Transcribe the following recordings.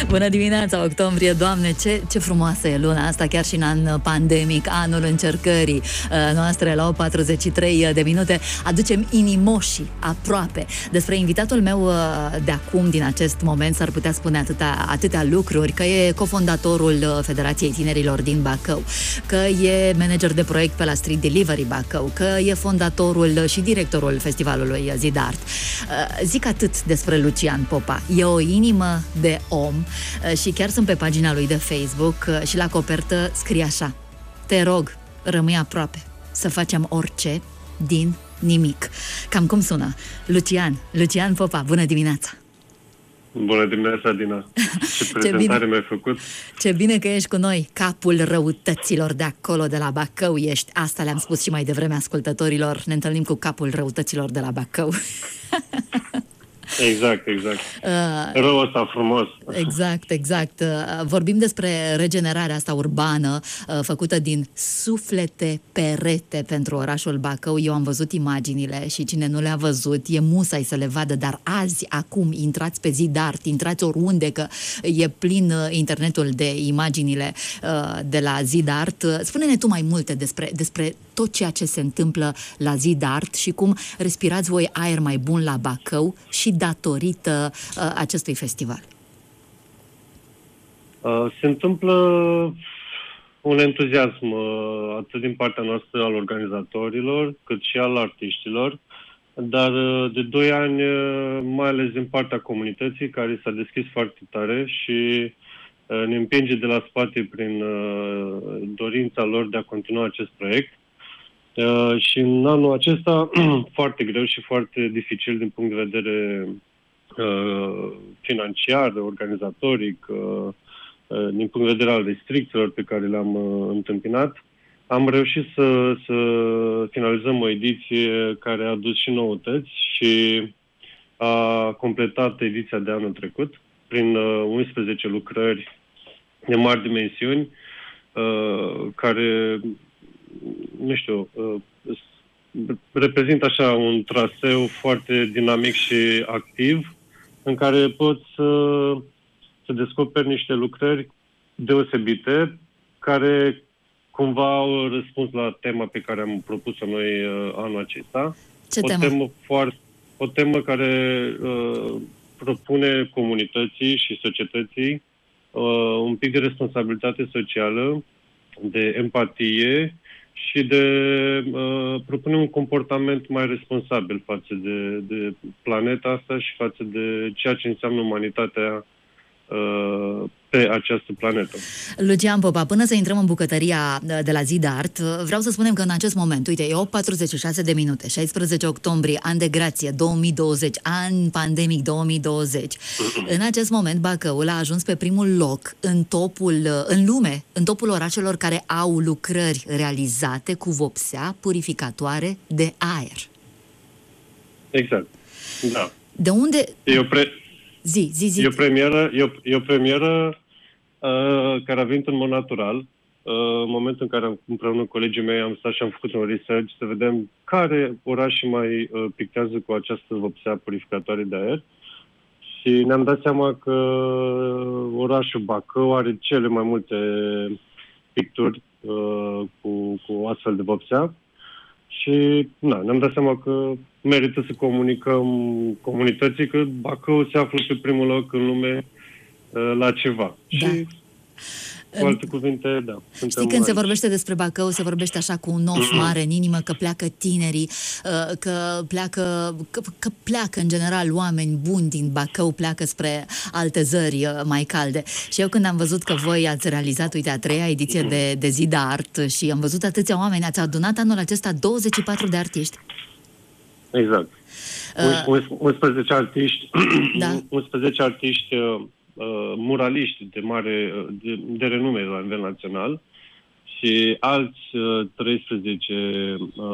Bună dimineața, octombrie, Doamne, ce frumoasă e luna asta, chiar și în an pandemic, anul încercării noastre la 43 de minute. Aducem inimoșii aproape. Despre invitatul meu de acum, din acest moment, s-ar putea spune atâtea lucruri, că e cofondatorul Federației Tinerilor din Bacău, că e manager de proiect pe la Street Delivery Bacău, că e fondatorul și directorul festivalului Zi de Art. Zic atât despre Lucian Popa. E o inimă de om și chiar sunt pe pagina lui de Facebook și la copertă scrie așa: te rog, rămâi aproape, să facem orice din nimic. Cam cum sună? Lucian Popa, bună dimineața! Bună dimineața, Dina! Ce prezentare mi-ai făcut! Ce bine că ești cu noi! Capul răutăților de acolo, de la Bacău ești. Asta le-am spus și mai devreme ascultătorilor. Ne întâlnim cu capul răutăților de la Bacău. Exact. Răul ăsta frumos. Exact. Vorbim despre regenerarea asta urbană făcută din suflete perete pentru orașul Bacău. Eu am văzut imaginile și cine nu le-a văzut e musai să le vadă, dar azi, acum, intrați pe Zi de Art, intrați oriunde, că e plin internetul de imaginile de la Zi de Art. Spune-ne tu mai multe despre tot ceea ce se întâmplă la Zi de Art și cum respirați voi aer mai bun la Bacău și datorită acestui festival. Se întâmplă un entuziasm atât din partea noastră al organizatorilor, cât și al artiștilor, dar de 2 ani, mai ales din partea comunității, care s-a deschis foarte tare și ne împinge de la spate prin dorința lor de a continua acest proiect. Și în anul acesta foarte greu și foarte dificil din punct de vedere financiar, organizatoric, din punct de vedere al restricțiilor pe care le-am întâmpinat, am reușit să finalizăm o ediție care a adus și noutăți și a completat ediția de anul trecut prin 11 lucrări de mari dimensiuni care, nu știu, reprezintă așa un traseu foarte dinamic și activ în care poți să descoperi niște lucrări deosebite care cumva au răspuns la tema pe care am propus-o noi anul acesta. Ce temă? O temă care propune comunității și societății un pic de responsabilitate socială, de empatie și de propune un comportament mai responsabil față de planeta asta și față de ceea ce înseamnă umanitatea pe această planetă. Lucian Popa, până să intrăm în bucătăria de la Zi de Art, vreau să spunem că în acest moment, uite, e 8:46 de minute, 16 octombrie, an de grație 2020, an pandemic 2020. În acest moment, Bacăul a ajuns pe primul loc în lume, în topul orașelor care au lucrări realizate cu vopsea purificatoare de aer. Exact, da. De unde... Zi. E o premieră care a venit în mod natural. În momentul în care împreună cu colegii mei am stat și am făcut un research să vedem care orașe mai pictează cu această vopsea purificatoare de aer. Și ne-am dat seama că orașul Bacău are cele mai multe picturi cu astfel de vopsea. Și ne-am dat seama că merită să comunicăm comunității că Bacău se află pe primul loc în lume la ceva. Da. Și cu alte cuvinte, da. Știi, când se vorbește despre Bacău, se vorbește așa cu un of mare în inimă, că pleacă tinerii, că pleacă în general oameni buni din Bacău, pleacă spre alte zări mai calde. Și eu când am văzut că voi ați realizat, uite, a 3-a ediție de Zi de Art și am văzut atâția oameni, ați adunat anul acesta 24 de artiști. Exact. 11 artiști, da. 11 artiști muraliști de renume la nivel național și alți 13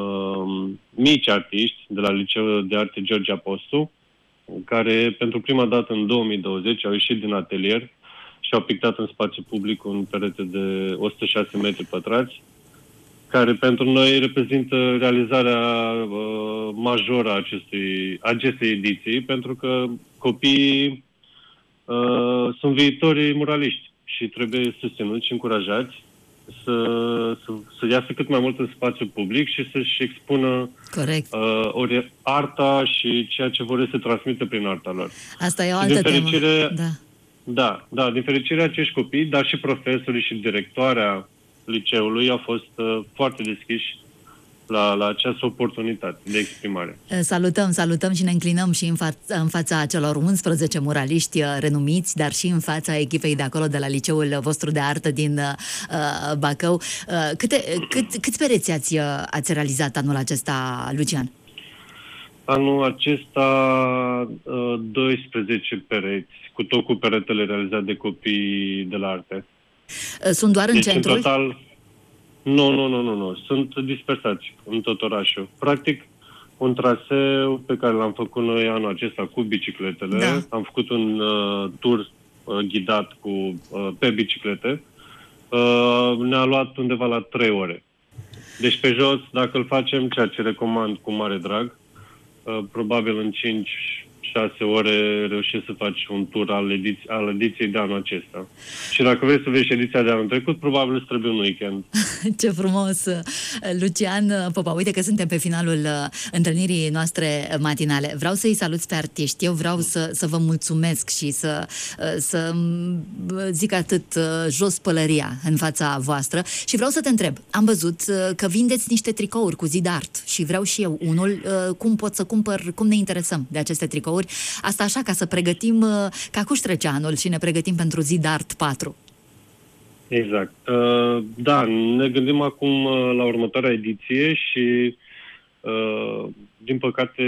mici artiști de la Liceul de Arte George Apostu, care pentru prima dată în 2020 au ieșit din atelier și au pictat în spațiu public un perete de 106 metri pătrați, care pentru noi reprezintă realizarea majoră a acestei ediții, pentru că copiii sunt viitorii muraliști și trebuie susținuți și încurajați să iasă cât mai mult în spațiu public și să-și expună Corect. Arta și ceea ce vor să transmită prin arta lor. Asta e o altă temă. Da, din fericire acești copii, dar și profesorii și directoarea liceului au fost foarte deschiși la această oportunitate de exprimare. Salutăm și ne înclinăm și în fața celor 11 muraliști renumiți, dar și în fața echipei de acolo, de la liceul vostru de artă din Bacău. Câți pereți ați realizat anul acesta, Lucian? Anul acesta 12 pereți, cu peretele realizat de copii de la arte. Sunt doar în centrul? În total... Nu. Sunt dispersați în tot orașul. Practic, un traseu pe care l-am făcut noi anul acesta cu bicicletele. Da. Am făcut un tur ghidat pe biciclete. Ne-a luat undeva la 3 ore. Deci pe jos, dacă îl facem, ceea ce recomand cu mare drag, probabil în 5-6 ore reușești să faci un tur al ediției de anul acesta. Și dacă vrei să vezi ediția de anul trecut, probabil îți trebuie un weekend. Ce frumos! Lucian Popa, uite că suntem pe finalul întâlnirii noastre matinale. Vreau să-i salut pe artiști. Eu vreau să vă mulțumesc și să zic atât jos pălăria în fața voastră și vreau să te întreb. Am văzut că vindeți niște tricouri cu zi de art și vreau și eu unul. Cum pot să cumpăr, cum ne interesăm de aceste tricouri? Asta așa, ca să pregătim, ca cuși trece anul și ne pregătim pentru Zi de Art 4. Exact. Da, ne gândim acum la următoarea ediție și din păcate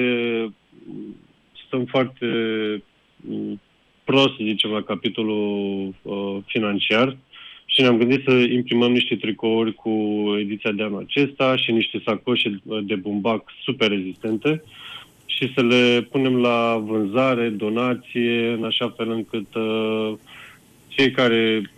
stăm foarte prost, să zicem, la capitolul financiar și ne-am gândit să imprimăm niște tricouri cu ediția de anul acesta și niște sacoșe de bumbac super rezistente și să le punem la vânzare, donație, în așa fel încât cei care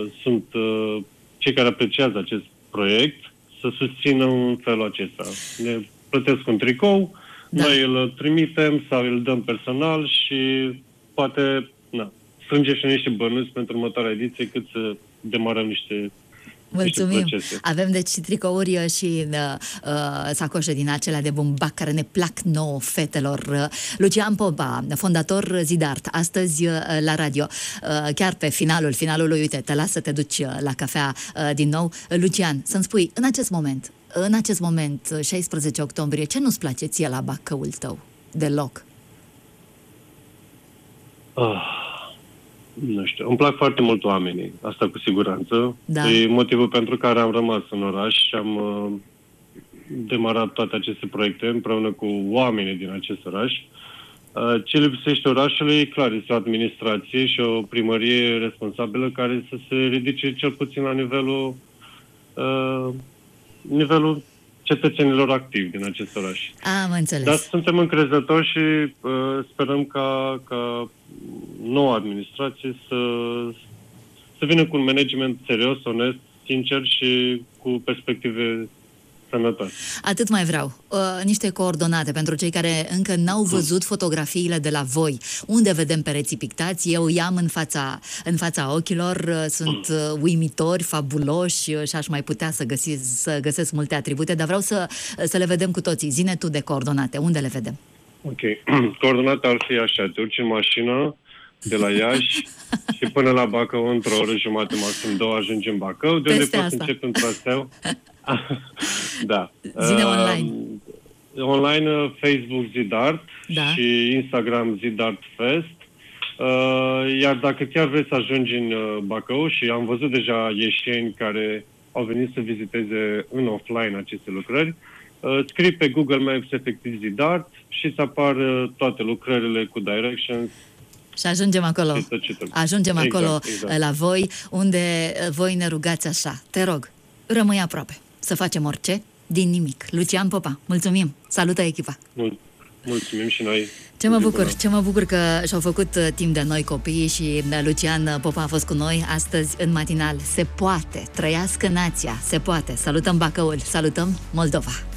cei care apreciază acest proiect să susțină în felul acesta. Ne plătesc un tricou, noi îl trimitem sau îl dăm personal și poate strângem și niște bănuți pentru următoarea ediție cât să demarăm niște. Mulțumim! Avem deci tricouri și sacoșe din acelea de bumbac care ne plac nouă fetelor. Lucian Popa, fondator Zi de Art, astăzi la radio, chiar pe finalul lui, uite, te las să te duci la cafea din nou. Lucian, să-mi spui, în acest moment, 16 octombrie, ce nu-ți place ție la Bacăul tău? Deloc? Nu știu, îmi plac foarte mult oamenii, asta cu siguranță. Da. E motivul pentru care am rămas în oraș și am demarat toate aceste proiecte împreună cu oamenii din acest oraș. Ce lipsește orașului, e clar, este o administrație și o primărie responsabilă care să se ridice cel puțin la nivelul cetățenilor activi din acest oraș. Am înțeles. Dar suntem încrezători și sperăm ca noua administrație să vină cu un management serios, onest, sincer și cu perspective sănătoase. Atât mai vreau. Niște coordonate pentru cei care încă n-au văzut fotografiile de la voi. Unde vedem pereții pictați? Eu i-am în fața ochilor. Sunt uimitori, fabuloși și aș mai putea să găsesc multe atribute, dar vreau să le vedem cu toții. Zine tu de coordonate. Unde le vedem? Ok. Coordonata ar fi așa. Te urci în mașină de la Iași și până la Bacău într-o oră jumătate, maxim 2, ajungi în Bacău, de unde poți începe un traseu. Da. Zine online. Online, Facebook Zi de Art și Instagram Zi de Art Fest. Iar dacă chiar vrei să ajungi în Bacău, și am văzut deja ieșeni care au venit să viziteze în offline aceste lucrări, scrii pe Google Maps efectiv Zi de Art și îți apar toate lucrările cu directions. Și ajungem acolo. Ajungem acolo la voi, unde voi ne rugați așa. Te rog, rămâi aproape. Să facem orice din nimic. Lucian Popa, mulțumim. Salută echipa. Mulțumim și noi. Ce mă bucur că și-au făcut timp de noi copiii și Lucian Popa a fost cu noi astăzi în matinal. Se poate, trăiască nația, se poate. Salutăm Bacăul, salutăm Moldova.